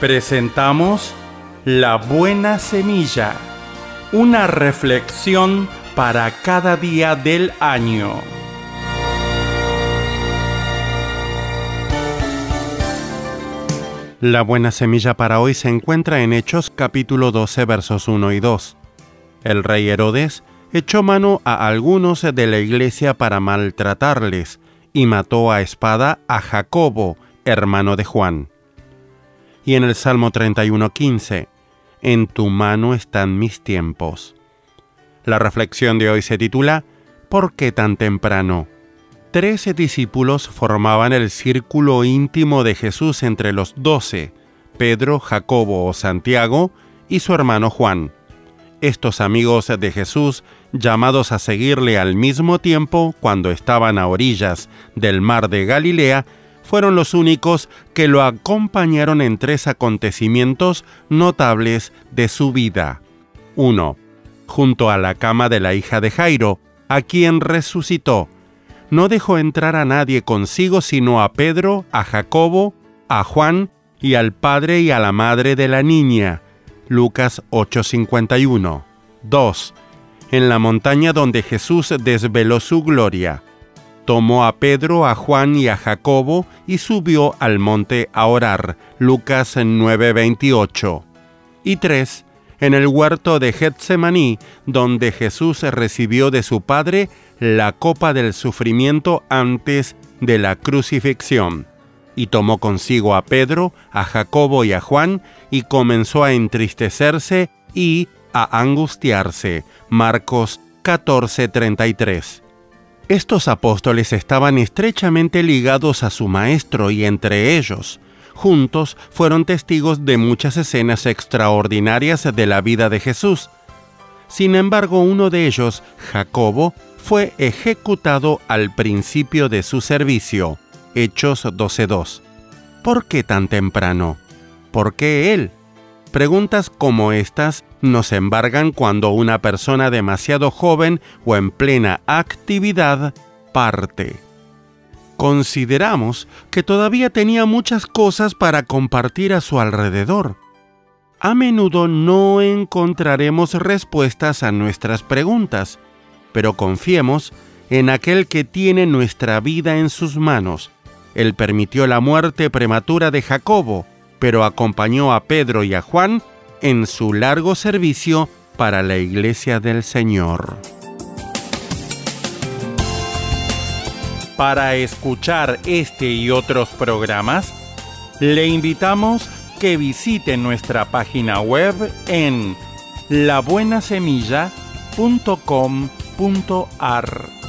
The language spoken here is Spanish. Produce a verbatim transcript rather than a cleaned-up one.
Presentamos La Buena Semilla, una reflexión para cada día del año. La buena semilla para hoy se encuentra en Hechos capítulo doce versos uno y dos. El rey Herodes echó mano a algunos de la iglesia para maltratarles y mató a espada a Jacobo, hermano de Juan. Y en el Salmo treinta y uno quince, en tu mano están mis tiempos. La reflexión de hoy se titula ¿Por qué tan temprano? Trece discípulos formaban el círculo íntimo de Jesús entre los doce, Pedro, Jacobo o Santiago y su hermano Juan. Estos amigos de Jesús, llamados a seguirle al mismo tiempo cuando estaban a orillas del mar de Galilea, fueron los únicos que lo acompañaron en tres acontecimientos notables de su vida. uno. Junto a la cama de la hija de Jairo, a quien resucitó. No dejó entrar a nadie consigo sino a Pedro, a Jacobo, a Juan y al padre y a la madre de la niña. Lucas ocho cincuenta y uno. dos. En la montaña donde Jesús desveló su gloria. Tomó a Pedro, a Juan y a Jacobo y subió al monte a orar. Lucas nueve veintiocho. Y tres. En el huerto de Getsemaní, donde Jesús recibió de su Padre la copa del sufrimiento antes de la crucifixión. Y tomó consigo a Pedro, a Jacobo y a Juan, y comenzó a entristecerse y a angustiarse. Marcos catorce treinta y tres. Estos apóstoles estaban estrechamente ligados a su maestro y entre ellos, juntos, fueron testigos de muchas escenas extraordinarias de la vida de Jesús. Sin embargo, uno de ellos, Jacobo, fue ejecutado al principio de su servicio. Hechos doce dos. ¿Por qué tan temprano? ¿Por qué él? Preguntas como estas nos embargan cuando una persona demasiado joven o en plena actividad parte. Consideramos que todavía tenía muchas cosas para compartir a su alrededor. A menudo no encontraremos respuestas a nuestras preguntas, pero confiemos en aquel que tiene nuestra vida en sus manos. Él permitió la muerte prematura de Jacobo, pero acompañó a Pedro y a Juan en su largo servicio para la iglesia del Señor. Para escuchar este y otros programas, le invitamos que visite nuestra página web en la buena semilla punto com punto a r.